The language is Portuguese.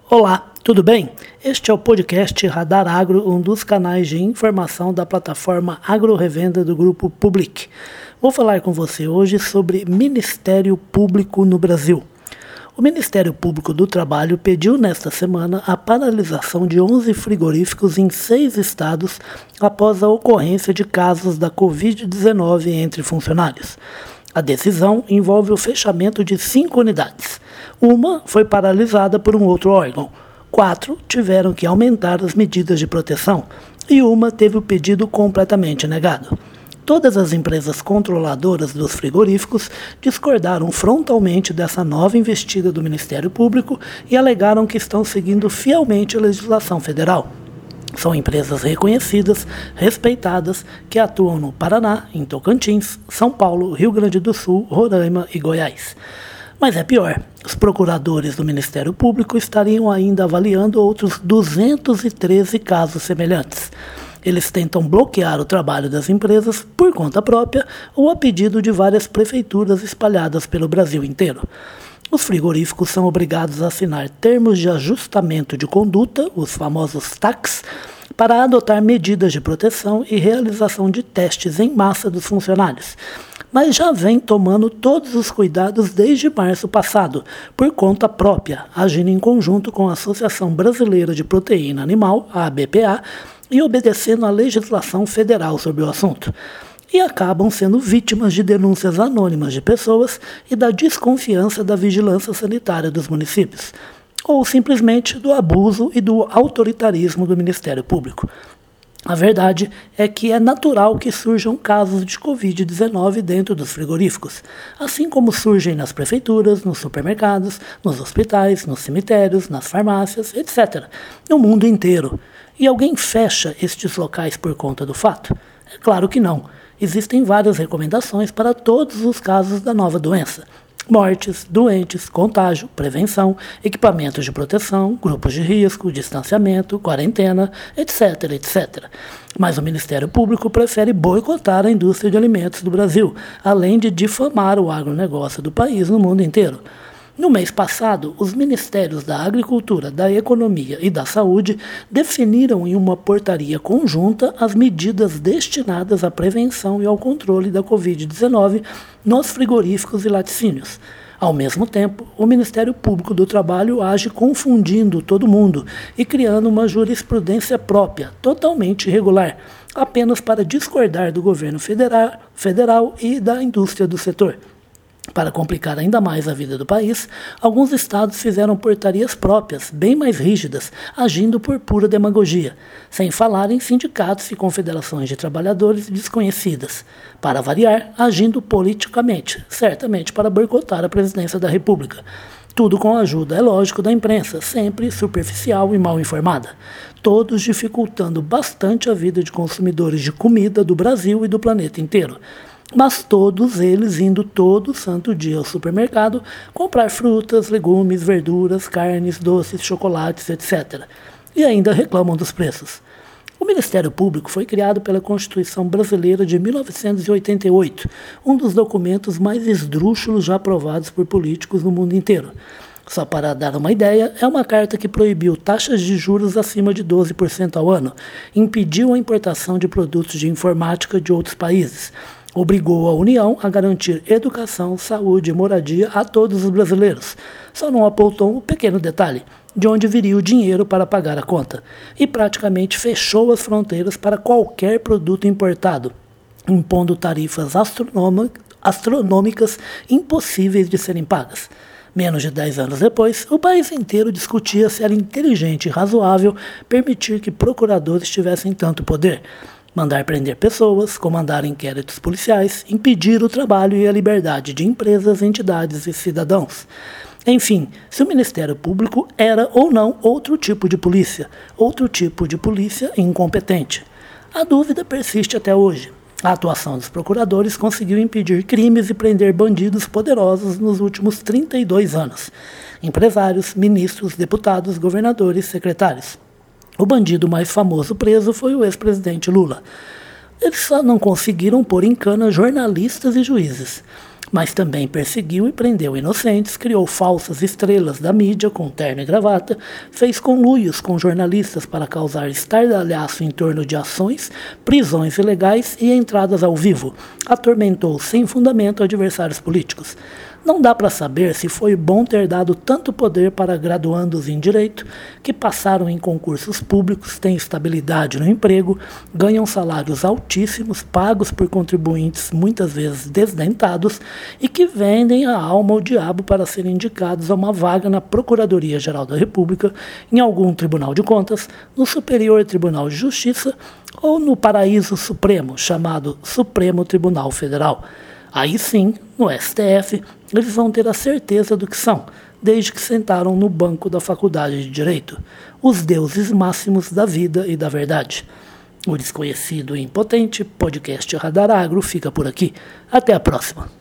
Olá, tudo bem? Este é o podcast Radar Agro, um dos canais de informação da plataforma Agro Revenda do Grupo Public. Vou falar com você hoje sobre Ministério Público no Brasil. O Ministério Público do Trabalho pediu nesta semana a paralisação de 11 frigoríficos em 6 estados após a ocorrência de casos da Covid-19 entre funcionários. A decisão envolve o fechamento de 5 unidades. Uma foi paralisada por um outro órgão. 4 tiveram que aumentar as medidas de proteção e uma teve o pedido completamente negado. Todas as empresas controladoras dos frigoríficos discordaram frontalmente dessa nova investida do Ministério Público e alegaram que estão seguindo fielmente a legislação federal. São empresas reconhecidas, respeitadas, que atuam no Paraná, em Tocantins, São Paulo, Rio Grande do Sul, Roraima e Goiás. Mas é pior, os procuradores do Ministério Público estariam ainda avaliando outros 213 casos semelhantes. Eles tentam bloquear o trabalho das empresas por conta própria ou a pedido de várias prefeituras espalhadas pelo Brasil inteiro. Os frigoríficos são obrigados a assinar termos de ajustamento de conduta, os famosos TACs, para adotar medidas de proteção e realização de testes em massa dos funcionários. Mas já vem tomando todos os cuidados desde março passado, por conta própria, agindo em conjunto com a Associação Brasileira de Proteína Animal, a ABPA, e obedecendo à legislação federal sobre o assunto. E acabam sendo vítimas de denúncias anônimas de pessoas e da desconfiança da vigilância sanitária dos municípios, ou simplesmente do abuso e do autoritarismo do Ministério Público. A verdade é que é natural que surjam casos de Covid-19 dentro dos frigoríficos, assim como surgem nas prefeituras, nos supermercados, nos hospitais, nos cemitérios, nas farmácias, etc., no mundo inteiro. E alguém fecha estes locais por conta do fato? É claro que não. Existem várias recomendações para todos os casos da nova doença. Mortes, doentes, contágio, prevenção, equipamentos de proteção, grupos de risco, distanciamento, quarentena, etc, etc. Mas o Ministério Público prefere boicotar a indústria de alimentos do Brasil, além de difamar o agronegócio do país no mundo inteiro. No mês passado, os Ministérios da Agricultura, da Economia e da Saúde definiram em uma portaria conjunta as medidas destinadas à prevenção e ao controle da Covid-19 nos frigoríficos e laticínios. Ao mesmo tempo, o Ministério Público do Trabalho age confundindo todo mundo e criando uma jurisprudência própria, totalmente irregular, apenas para discordar do governo federal e da indústria do setor. Para complicar ainda mais a vida do país, alguns estados fizeram portarias próprias, bem mais rígidas, agindo por pura demagogia, sem falar em sindicatos e confederações de trabalhadores desconhecidas, para variar, agindo politicamente, certamente para boicotar a presidência da República. Tudo com a ajuda, é lógico, da imprensa, sempre superficial e mal informada, todos dificultando bastante a vida de consumidores de comida do Brasil e do planeta inteiro. Mas todos eles indo todo santo dia ao supermercado comprar frutas, legumes, verduras, carnes, doces, chocolates, etc. E ainda reclamam dos preços. O Ministério Público foi criado pela Constituição Brasileira de 1988, um dos documentos mais esdrúxulos já aprovados por políticos no mundo inteiro. Só para dar uma ideia, é uma carta que proibiu taxas de juros acima de 12% ao ano, impediu a importação de produtos de informática de outros países, obrigou a União a garantir educação, saúde e moradia a todos os brasileiros. Só não apontou um pequeno detalhe, de onde viria o dinheiro para pagar a conta, e praticamente fechou as fronteiras para qualquer produto importado, impondo tarifas astronômicas impossíveis de serem pagas. Menos de 10 anos depois, o país inteiro discutia se era inteligente e razoável permitir que procuradores tivessem tanto poder, mandar prender pessoas, comandar inquéritos policiais, impedir o trabalho e a liberdade de empresas, entidades e cidadãos. Enfim, se o Ministério Público era ou não outro tipo de polícia incompetente. A dúvida persiste até hoje. A atuação dos procuradores conseguiu impedir crimes e prender bandidos poderosos nos últimos 32 anos. Empresários, ministros, deputados, governadores, secretários. O bandido mais famoso preso foi o ex-presidente Lula. Eles só não conseguiram pôr em cana jornalistas e juízes. mas também perseguiu e prendeu inocentes, criou falsas estrelas da mídia com terno e gravata, fez conluios com jornalistas para causar estardalhaço em torno de ações, prisões ilegais e entradas ao vivo, atormentou sem fundamento adversários políticos. Não dá para saber se foi bom ter dado tanto poder para graduandos em direito, que passaram em concursos públicos, têm estabilidade no emprego, ganham salários altíssimos, pagos por contribuintes muitas vezes desdentados e que vendem a alma ao diabo para serem indicados a uma vaga na Procuradoria-Geral da República, em algum Tribunal de Contas, no Superior Tribunal de Justiça ou no Paraíso Supremo, chamado Supremo Tribunal Federal. Aí sim, no STF, eles vão ter a certeza do que são, desde que sentaram no banco da Faculdade de Direito, os deuses máximos da vida e da verdade. O Desconhecido e Impotente, podcast Radar Agro, fica por aqui. Até a próxima.